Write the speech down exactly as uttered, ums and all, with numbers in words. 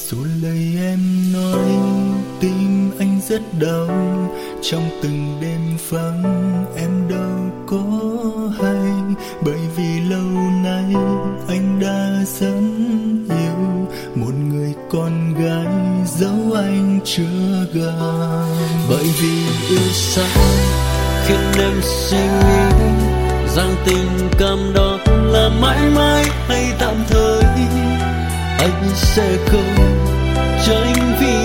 Dù lời em nói tim anh rất đau, trong từng đêm vắng em đâu có hay, bởi vì lâu nay anh đã rất yêu một người con gái dẫu anh chưa gặp. Bởi vì yêu xa khiến em suy nghĩ rằng tình cảm đó là mãi mãi hay tạm thời. Anh sẽ không tránh vì